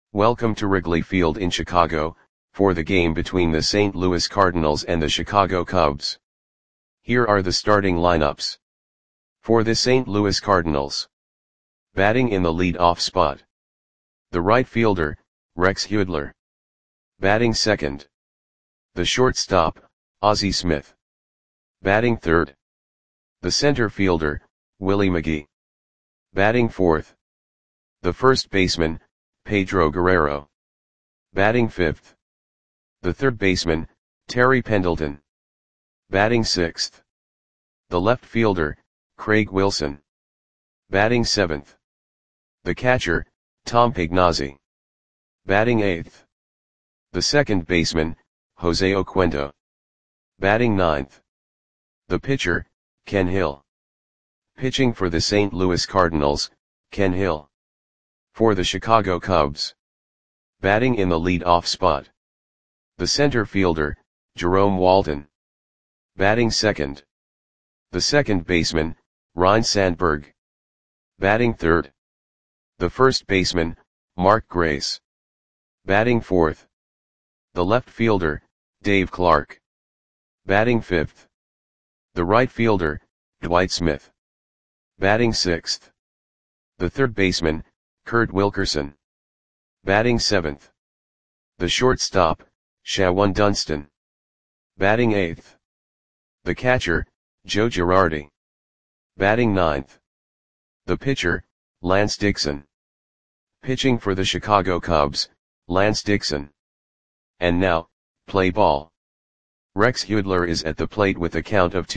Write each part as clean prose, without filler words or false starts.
Welcome to Wrigley Field in Chicago, for the game between the St. Louis Cardinals and the Chicago Cubs. Here are the starting lineups. For the St. Louis Cardinals. Batting in the lead-off spot. The right fielder, Rex Huidler. Batting second. The shortstop, Ozzie Smith. Batting third. The center fielder, Willie McGee. Batting fourth. The first baseman, Pedro Guerrero. Batting fifth. The third baseman, Terry Pendleton. Batting sixth. The left fielder, Craig Wilson. Batting seventh. The catcher, Tom Pignazzi. Batting eighth. The second baseman, Jose Oquendo. Batting ninth. The pitcher, Ken Hill. Pitching for the St. Louis Cardinals, Ken Hill. For the Chicago Cubs. Batting in the lead-off spot. The center fielder, Jerome Walton. Batting second. The second baseman, Ryne Sandberg. Batting third. The first baseman, Mark Grace. Batting fourth. The left fielder, Dave Clark. Batting fifth. The right fielder, Dwight Smith. Batting sixth. The third baseman, Kurt Wilkerson. Batting seventh. The shortstop, Shawon Dunston. Batting eighth. The catcher, Joe Girardi. Batting ninth. The pitcher, Lance Dixon. Pitching for the Chicago Cubs, Lance Dixon. And now, play ball. Rex Huidler is at the plate with a count of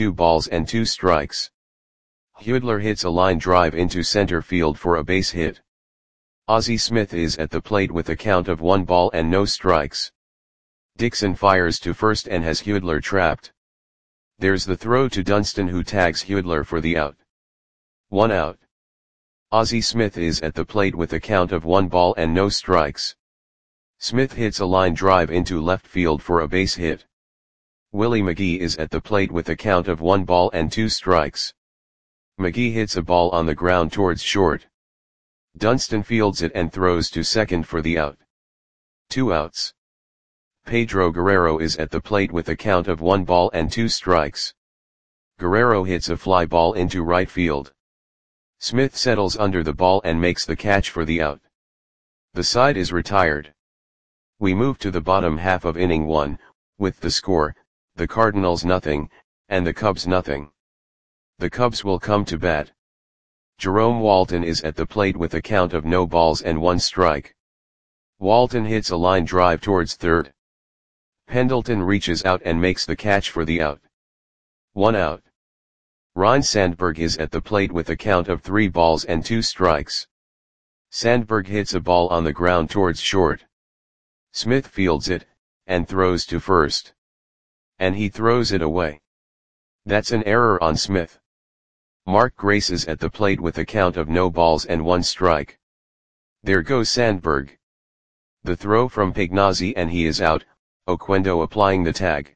2-2. Huidler hits a line drive into center field for a base hit. Ozzie Smith is at the plate with a count of 1-0. Dixon fires to first and has Huidler trapped. There's the throw to Dunston, who tags Huidler for the out. 1 out. Ozzie Smith is at the plate with a count of 1-0. Smith hits a line drive into left field for a base hit. Willie McGee is at the plate with a count of 1-2. McGee hits a ball on the ground towards short. Dunston fields it and throws to second for the out. 2 outs. Pedro Guerrero is at the plate with a count of 1-2. Guerrero hits a fly ball into right field. Smith settles under the ball and makes the catch for the out. The side is retired. We move to the bottom half of inning 1, with the score, the Cardinals 0, and the Cubs 0. The Cubs will come to bat. Jerome Walton is at the plate with a count of 0-1. Walton hits a line drive towards third. Pendleton reaches out and makes the catch for the out. 1 out. Ryne Sandberg is at the plate with a count of 3-2. Sandberg hits a ball on the ground towards short. Smith fields it, and throws to first. And he throws it away. That's an error on Smith. Mark Grace is at the plate with a count of 0-1. There goes Sandberg. The throw from Pignazzi and he is out, Oquendo applying the tag.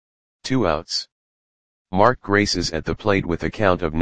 2 outs. Mark Grace is at the plate with a count of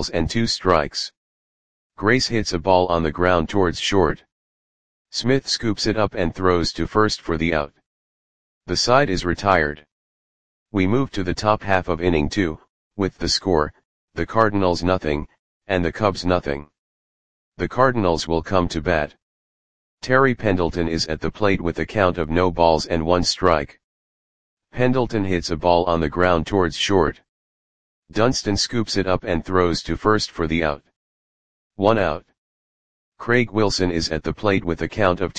0-2. Grace hits a ball on the ground towards short. Smith scoops it up and throws to first for the out. The side is retired. We move to the top half of inning 2, with the score, the Cardinals 0, and the Cubs 0. The Cardinals will come to bat. Terry Pendleton is at the plate with a count of 0-1. Pendleton hits a ball on the ground towards short. Dunston scoops it up and throws to first for the out. 1 out. Craig Wilson is at the plate with a count of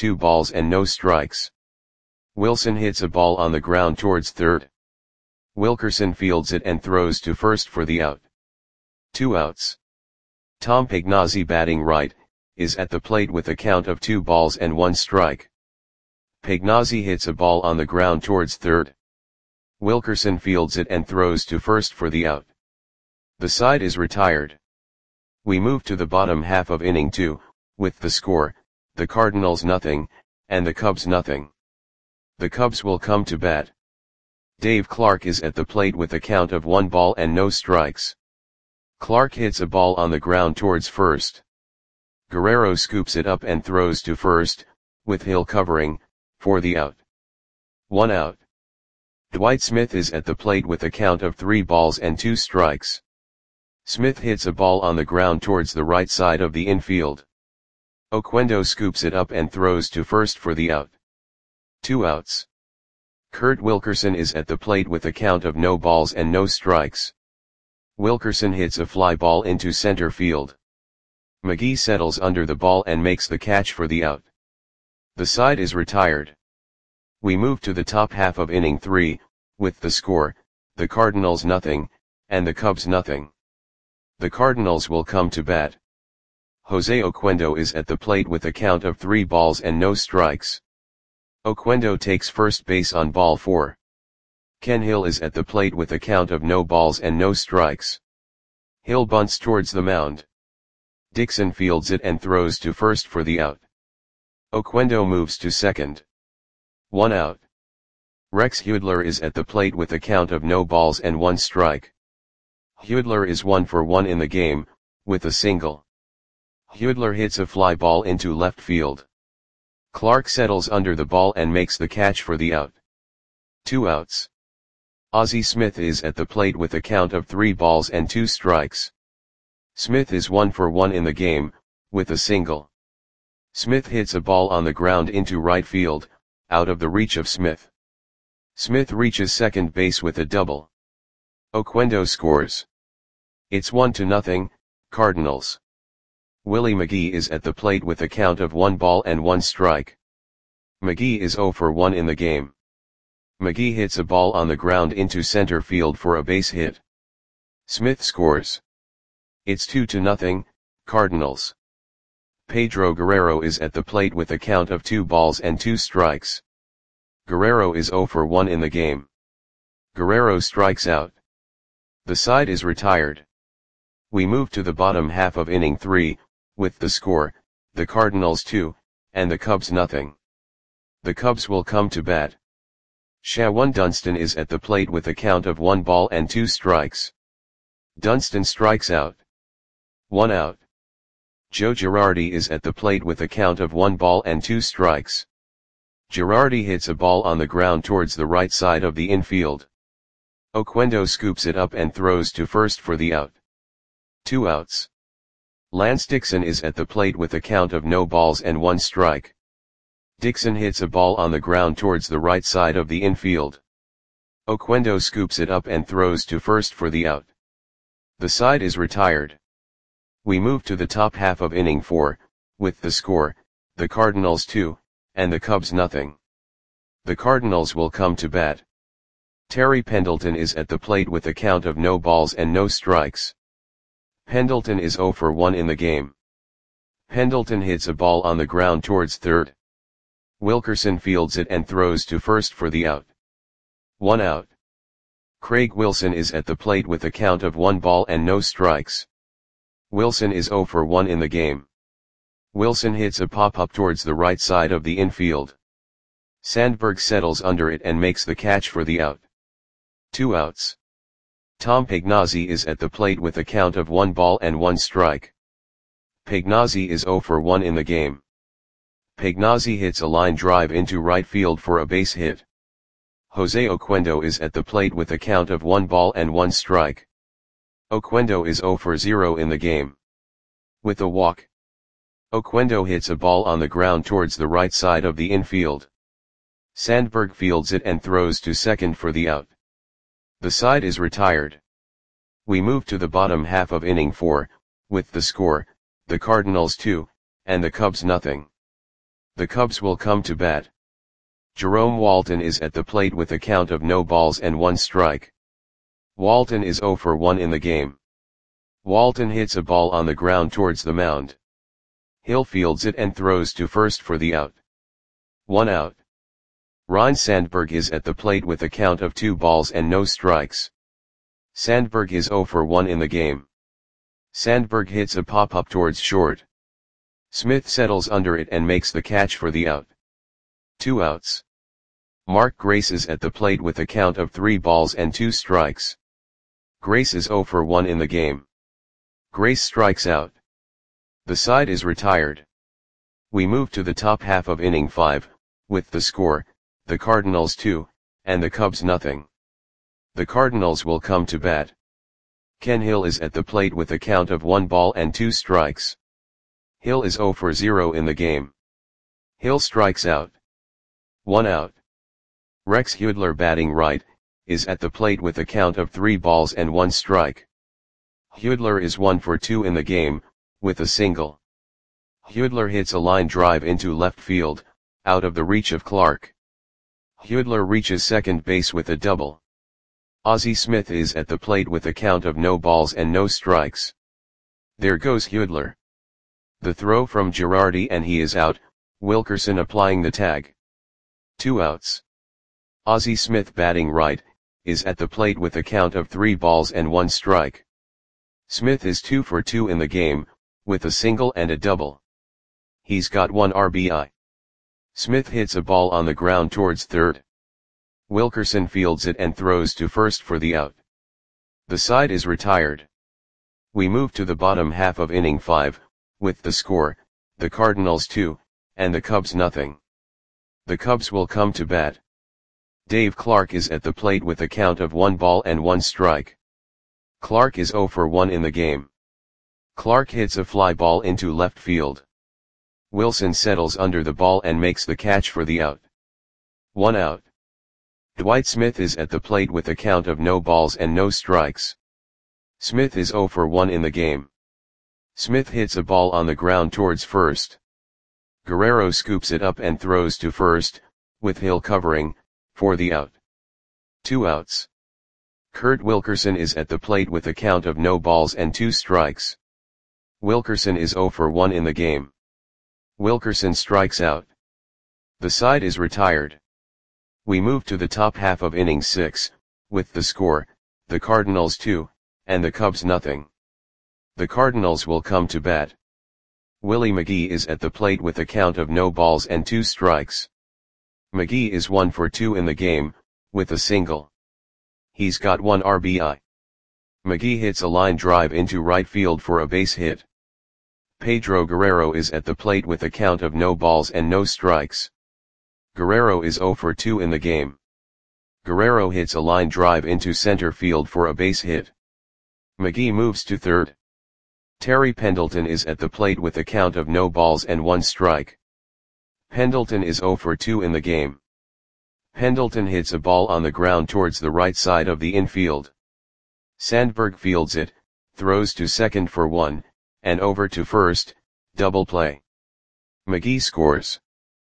2-0. Wilson hits a ball on the ground towards third. Wilkerson fields it and throws to first for the out. 2 outs. Tom Pignazzi, batting right, is at the plate with a count of 2-1. Pignazzi hits a ball on the ground towards third. Wilkerson fields it and throws to first for the out. The side is retired. We move to the bottom half of inning 2, with the score, the Cardinals 0, and the Cubs 0. The Cubs will come to bat. Dave Clark is at the plate with a count of 1-0. Clark hits a ball on the ground towards first. Guerrero scoops it up and throws to first, with Hill covering, for the out. 1 out. Dwight Smith is at the plate with a count of 3 balls and 2 strikes. Smith hits a ball on the ground towards the right side of the infield. Oquendo scoops it up and throws to first for the out. 2 outs. Kurt Wilkerson is at the plate with a count of no balls and no strikes. Wilkerson hits a fly ball into center field. McGee settles under the ball and makes the catch for the out. The side is retired. We move to the top half of inning 3, with the score, the Cardinals nothing, and the Cubs nothing. The Cardinals will come to bat. Jose Oquendo is at the plate with a count of 3 balls and no strikes. Oquendo takes first base on ball 4. Ken Hill is at the plate with a count of no balls and no strikes. Hill bunts towards the mound. Dixon fields it and throws to first for the out. Oquendo moves to second. 1 out. Rex Hudler is at the plate with a count of no balls and 1 strike. Hudler is 1 for 1 in the game, with a single. Hudler hits a fly ball into left field. Clark settles under the ball and makes the catch for the out. 2 outs. Ozzie Smith is at the plate with a count of 3 balls and 2 strikes. Smith is 1 for 1 in the game, with a single. Smith hits a ball on the ground into right field, out of the reach of Smith. Smith reaches second base with a double. Oquendo scores. It's 1-0, Cardinals. Willie McGee is at the plate with a count of 1 ball and 1 strike. McGee is 0 for 1 in the game. McGee hits a ball on the ground into center field for a base hit. Smith scores. It's 2-0, Cardinals. Pedro Guerrero is at the plate with a count of 2 balls and 2 strikes. Guerrero is 0 for 1 in the game. Guerrero strikes out. The side is retired. We move to the bottom half of inning 3, with the score, the Cardinals 2, and the Cubs nothing. The Cubs will come to bat. Shawan Dunston is at the plate with a count of 1 ball and 2 strikes. Dunston strikes out. 1 out. Joe Girardi is at the plate with a count of 1 ball and 2 strikes. Girardi hits a ball on the ground towards the right side of the infield. Oquendo scoops it up and throws to first for the out. 2 outs. Lance Dixon is at the plate with a count of no balls and 1 strike. Dixon hits a ball on the ground towards the right side of the infield. Oquendo scoops it up and throws to first for the out. The side is retired. We move to the top half of inning 4, with the score, the Cardinals 2, and the Cubs nothing. The Cardinals will come to bat. Terry Pendleton is at the plate with a count of no balls and no strikes. Pendleton is 0 for 1 in the game. Pendleton hits a ball on the ground towards third. Wilkerson fields it and throws to first for the out. 1 out. Craig Wilson is at the plate with a count of 1 ball and no strikes. Wilson is 0 for 1 in the game. Wilson hits a pop-up towards the right side of the infield. Sandberg settles under it and makes the catch for the out. 2 outs. Tom Pagnozzi is at the plate with a count of 1 ball and 1 strike. Pagnozzi is 0 for 1 in the game. Pagnozzi hits a line drive into right field for a base hit. Jose Oquendo is at the plate with a count of 1 ball and 1 strike. Oquendo is 0 for 0 in the game. With a walk. Oquendo hits a ball on the ground towards the right side of the infield. Sandberg fields it and throws to second for the out. The side is retired. We move to the bottom half of inning 4, with the score, the Cardinals 2, and the Cubs nothing. The Cubs will come to bat. Jerome Walton is at the plate with a count of no balls and 1 strike. Walton is 0 for 1 in the game. Walton hits a ball on the ground towards the mound. Hill fields it and throws to first for the out. 1 out. Ryne Sandberg is at the plate with a count of 2 balls and no strikes. Sandberg is 0 for 1 in the game. Sandberg hits a pop-up towards short. Smith settles under it and makes the catch for the out. 2 outs. Mark Grace is at the plate with a count of 3 balls and 2 strikes. Grace is 0 for 1 in the game. Grace strikes out. The side is retired. We move to the top half of inning 5, with the score, the Cardinals 2, and the Cubs nothing. The Cardinals will come to bat. Ken Hill is at the plate with a count of 1 ball and 2 strikes. Hill is 0 for 0 in the game. Hill strikes out. 1 out. Rex Hudler, batting right, is at the plate with a count of 3 balls and 1 strike. Hudler is 1 for 2 in the game, with a single. Hudler hits a line drive into left field, out of the reach of Clark. Hudler reaches second base with a double. Ozzie Smith is at the plate with a count of no balls and no strikes. There goes Hudler. The throw from Girardi and he is out, Wilkerson applying the tag. 2 outs. Ozzie Smith, batting right, is at the plate with a count of 3 balls and 1 strike. Smith is 2 for 2 in the game, with a single and a double. He's got 1 RBI. Smith hits a ball on the ground towards third. Wilkerson fields it and throws to first for the out. The side is retired. We move to the bottom half of inning 5, with the score, the Cardinals 2, and the Cubs nothing. The Cubs will come to bat. Dave Clark is at the plate with a count of 1 ball and 1 strike. Clark is 0 for 1 in the game. Clark hits a fly ball into left field. Wilson settles under the ball and makes the catch for the out. 1 out. Dwight Smith is at the plate with a count of no balls and no strikes. Smith is 0 for 1 in the game. Smith hits a ball on the ground towards first. Guerrero scoops it up and throws to first, with Hill covering, for the out. 2 outs. Kurt Wilkerson is at the plate with a count of no balls and 2 strikes. Wilkerson is 0 for 1 in the game. Wilkerson strikes out. The side is retired. We move to the top half of inning 6, with the score, the Cardinals 2, and the Cubs nothing. The Cardinals will come to bat. Willie McGee is at the plate with a count of no balls and 2 strikes. McGee is 1 for 2 in the game, with a single. He's got 1 RBI. McGee hits a line drive into right field for a base hit. Pedro Guerrero is at the plate with a count of no balls and no strikes. Guerrero is 0 for 2 in the game. Guerrero hits a line drive into center field for a base hit. McGee moves to third. Terry Pendleton is at the plate with a count of no balls and 1 strike. Pendleton is 0 for 2 in the game. Pendleton hits a ball on the ground towards the right side of the infield. Sandberg fields it, throws to second for 1, and over to first, double play. McGee scores.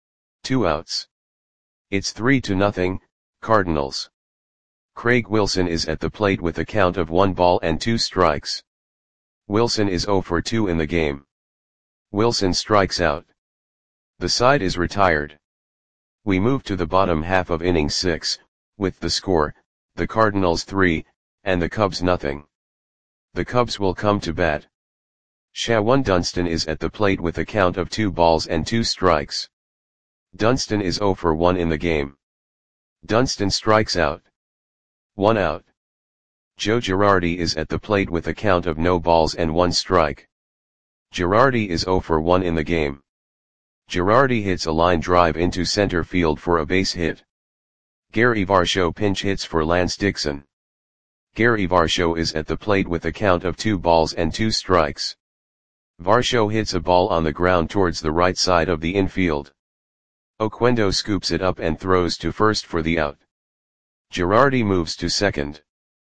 2 outs. It's 3-0, Cardinals. Craig Wilson is at the plate with a count of 1 ball and 2 strikes. Wilson is 0 for 2 in the game. Wilson strikes out. The side is retired. We move to the bottom half of inning 6, with the score, the Cardinals 3, and the Cubs nothing. The Cubs will come to bat. Shawan Dunston is at the plate with a count of 2 balls and 2 strikes. Dunston is 0 for 1 in the game. Dunston strikes out. 1 out. Joe Girardi is at the plate with a count of no balls and 1 strike. Girardi is 0 for 1 in the game. Girardi hits a line drive into center field for a base hit. Gary Varsho pinch hits for Lance Dixon. Gary Varsho is at the plate with a count of 2 balls and 2 strikes. Varsho hits a ball on the ground towards the right side of the infield. Oquendo scoops it up and throws to first for the out. Girardi moves to second.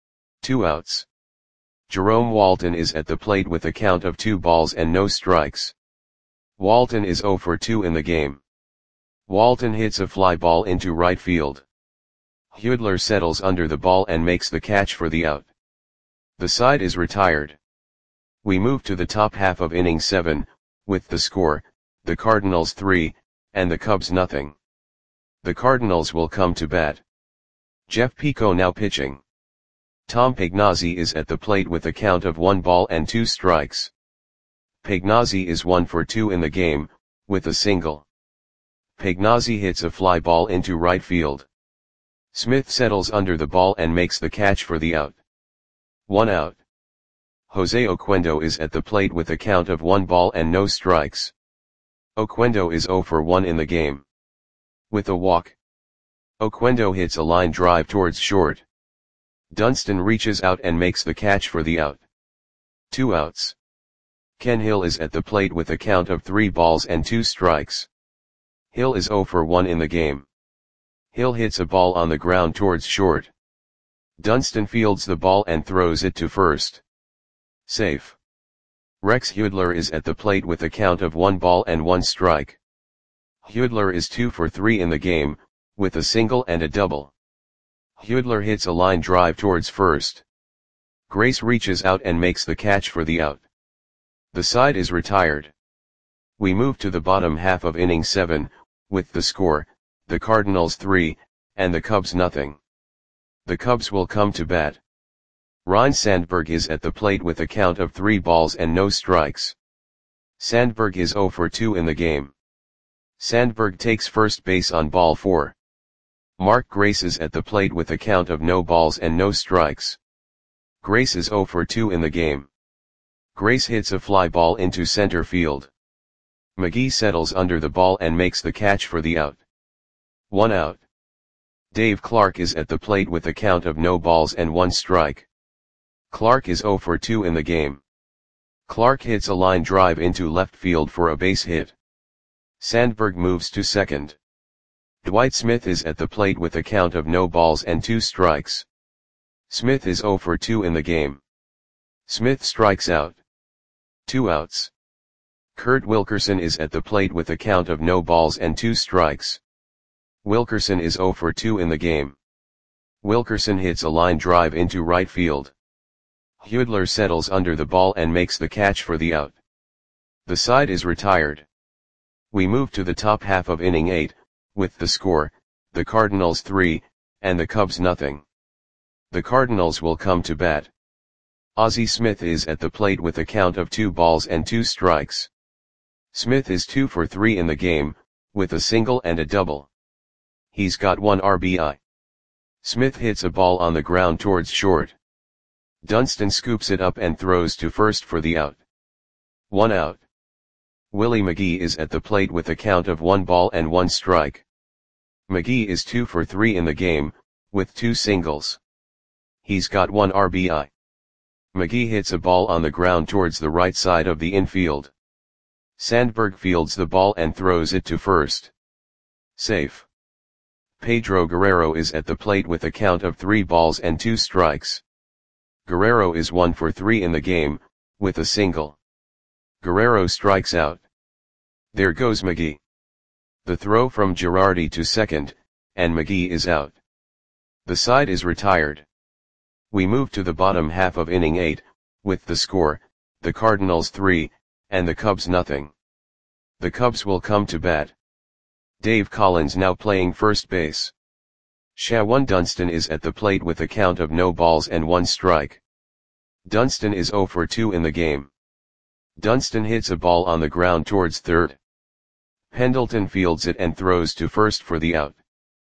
2 outs. Jerome Walton is at the plate with a count of 2 balls and no strikes. Walton is 0 for 2 in the game. Walton hits a fly ball into right field. Hudler settles under the ball and makes the catch for the out. The side is retired. We move to the top half of inning 7, with the score, the Cardinals 3, and the Cubs nothing. The Cardinals will come to bat. Jeff Pico now pitching. Tom Pagnozzi is at the plate with a count of 1 ball and 2 strikes. Pagnozzi is 1 for 2 in the game, with a single. Pagnozzi hits a fly ball into right field. Smith settles under the ball and makes the catch for the out. 1 out. Jose Oquendo is at the plate with a count of 1 ball and no strikes. Oquendo is 0 for 1 in the game. With a walk, Oquendo hits a line drive towards short. Dunston reaches out and makes the catch for the out. 2 outs. Ken Hill is at the plate with a count of 3 balls and 2 strikes. Hill is 0 for 1 in the game. Hill hits a ball on the ground towards short. Dunston fields the ball and throws it to first. Safe. Rex Hudler is at the plate with a count of 1 ball and 1 strike. Hudler is 2 for 3 in the game, with a single and a double. Hudler hits a line drive towards first. Grace reaches out and makes the catch for the out. The side is retired. We move to the bottom half of inning 7, with the score, the Cardinals 3, and the Cubs nothing. The Cubs will come to bat. Ryne Sandberg is at the plate with a count of 3 balls and no strikes. Sandberg is 0 for 2 in the game. Sandberg takes first base on ball 4. Mark Grace is at the plate with a count of no balls and no strikes. Grace is 0 for 2 in the game. Grace hits a fly ball into center field. McGee settles under the ball and makes the catch for the out. 1 out. Dave Clark is at the plate with a count of no balls and 1 strike. Clark is 0 for 2 in the game. Clark hits a line drive into left field for a base hit. Sandberg moves to second. Dwight Smith is at the plate with a count of no balls and 2 strikes. Smith is 0 for 2 in the game. Smith strikes out. 2 outs. Kurt Wilkerson is at the plate with a count of no balls and 2 strikes. Wilkerson is 0 for 2 in the game. Wilkerson hits a line drive into right field. Hudler settles under the ball and makes the catch for the out. The side is retired. We move to the top half of inning 8, with the score, the Cardinals 3, and the Cubs nothing. The Cardinals will come to bat. Ozzie Smith is at the plate with a count of 2 balls and 2 strikes. Smith is 2 for 3 in the game, with a single and a double. He's got 1 RBI. Smith hits a ball on the ground towards short. Dunston scoops it up and throws to first for the out. 1 out. Willie McGee is at the plate with a count of 1 ball and 1 strike. McGee is 2 for 3 in the game, with 2 singles. He's got 1 RBI. McGee hits a ball on the ground towards the right side of the infield. Sandberg fields the ball and throws it to first. Safe. Pedro Guerrero is at the plate with a count of 3 balls and 2 strikes. Guerrero is 1 for 3 in the game, with a single. Guerrero strikes out. There goes McGee. The throw from Girardi to second, and McGee is out. The side is retired. We move to the bottom half of inning 8, with the score, the Cardinals 3, and the Cubs nothing. The Cubs will come to bat. Dave Collins now playing first base. Shawan Dunston is at the plate with a count of no balls and 1 strike. Dunston is 0 for 2 in the game. Dunston hits a ball on the ground towards third. Pendleton fields it and throws to first for the out.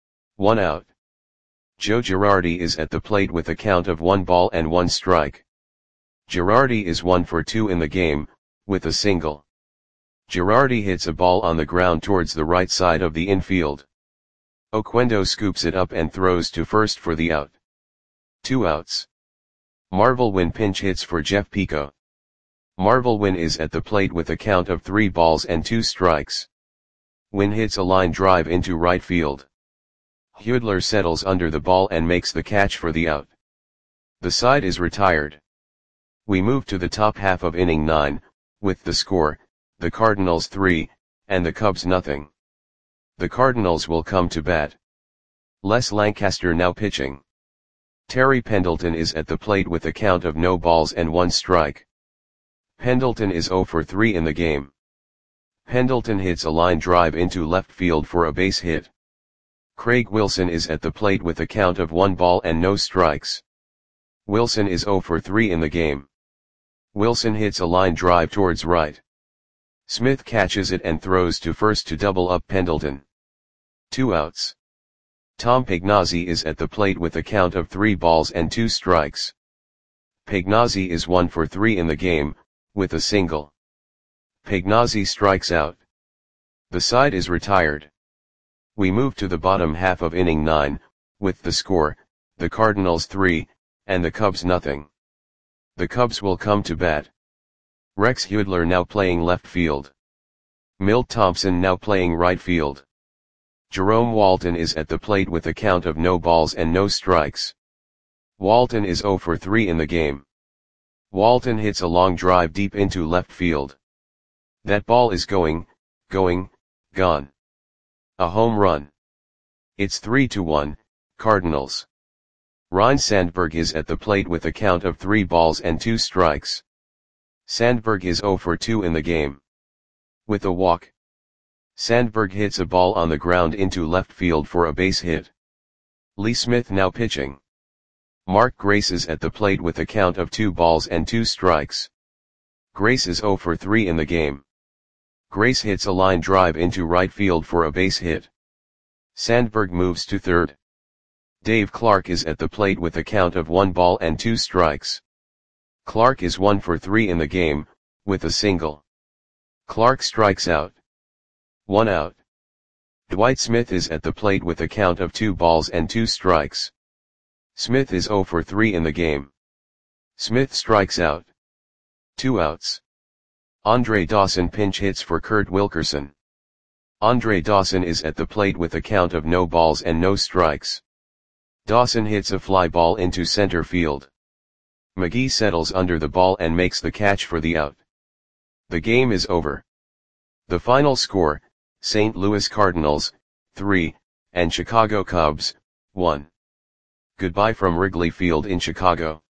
1 out. Joe Girardi is at the plate with a count of 1 ball and 1 strike. Girardi is 1 for 2 in the game, with a single. Girardi hits a ball on the ground towards the right side of the infield. Oquendo scoops it up and throws to first for the out. 2 outs. Marvel Wynn pinch hits for Jeff Pico. Marvel Wynn is at the plate with a count of 3 balls and 2 strikes. Wynn hits a line drive into right field. Hudler settles under the ball and makes the catch for the out. The side is retired. We move to the top half of inning 9, with the score, the Cardinals 3, and the Cubs nothing. The Cardinals will come to bat. Les Lancaster now pitching. Terry Pendleton is at the plate with a count of no balls and 1 strike. Pendleton is 0 for 3 in the game. Pendleton hits a line drive into left field for a base hit. Craig Wilson is at the plate with a count of 1 ball and no strikes. Wilson is 0 for 3 in the game. Wilson hits a line drive towards right. Smith catches it and throws to first to double up Pendleton. 2 outs. Tom Pagnozzi is at the plate with a count of 3 balls and 2 strikes. Pagnozzi is 1 for 3 in the game, with a single. Pagnozzi strikes out. The side is retired. We move to the bottom half of inning 9, with the score, the Cardinals 3, and the Cubs nothing. The Cubs will come to bat. Rex Hudler now playing left field. Milt Thompson now playing right field. Jerome Walton is at the plate with a count of no balls and no strikes. Walton is 0 for 3 in the game. Walton hits a long drive deep into left field. That ball is going, gone. A home run. It's 3-1, Cardinals. Ryne Sandberg is at the plate with a count of 3 balls and 2 strikes. Sandberg is 0 for 2 in the game. With a walk. Sandberg hits a ball on the ground into left field for a base hit. Lee Smith now pitching. Mark Grace is at the plate with a count of 2 balls and 2 strikes. Grace is 0 for 3 in the game. Grace hits a line drive into right field for a base hit. Sandberg moves to third. Dave Clark is at the plate with a count of 1 ball and 2 strikes. Clark is 1 for 3 in the game, with a single. Clark strikes out. 1 out. Dwight Smith is at the plate with a count of 2 balls and 2 strikes. Smith is 0 for 3 in the game. Smith strikes out. 2 outs. Andre Dawson pinch hits for Kurt Wilkerson. Andre Dawson is at the plate with a count of no balls and no strikes. Dawson hits a fly ball into center field. McGee settles under the ball and makes the catch for the out. The game is over. The final score, St. Louis Cardinals, 3, and Chicago Cubs, 1. Goodbye from Wrigley Field in Chicago.